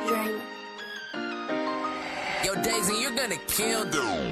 Dream. Yo, Daisy, you're gonna kill them.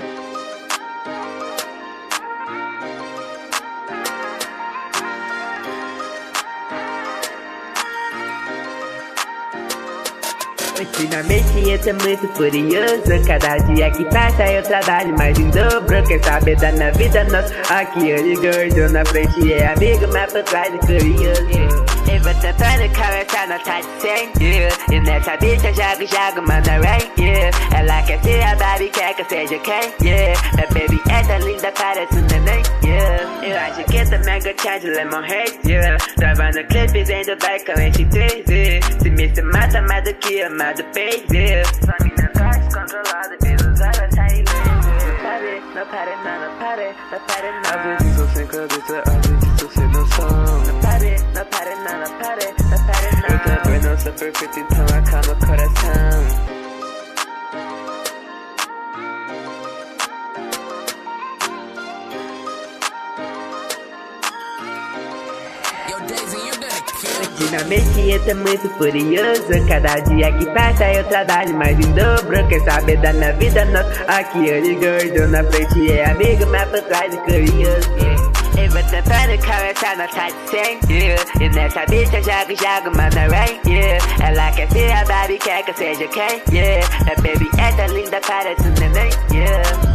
Ultimamente eu tô muito furioso. Cada dia que passa eu trabalho mais em dobro. Quer saber da minha vida, nossa? Aqui eu de gordo, na frente é amigo, mas por trás é curioso. Eu vou tentando conversar, não tá dizendo. E nessa bicha jogo, manda rain, yeah. Ela quer ser a Barbie, quer que eu seja quem, yeah. Minha baby é tão linda, parece um neném, yeah. Eu acho que também gostar de Lemon Haze, yeah. Travando clipes em Dubai com esse 3, se me se mata mais do que amado peixe, yeah. Sua mina tá descontrolada, pelos olhos sai laser. Não pare, não pare. Às vezes tô sem cabeça, às vezes tô sem noção. Não pare, não. Eu também não sou perfeito, então acalma o coração. Yo, Daisy, you're gonna kill them. Ultimamente eu tô muito furioso. Cada dia que passa eu trabalho mais em dobro. Quer saber da minha vida, nossa? Aqui eu de gordo, na frente é amigo, mas por trás é curioso. Eu vou tentando conversar, não tá dizendo. E nessa bicha jogo, manda rain, yeah. Ela quer ser a Barbie, quer que eu seja quem, yeah. Minha baby é tão linda, parece um neném, yeah.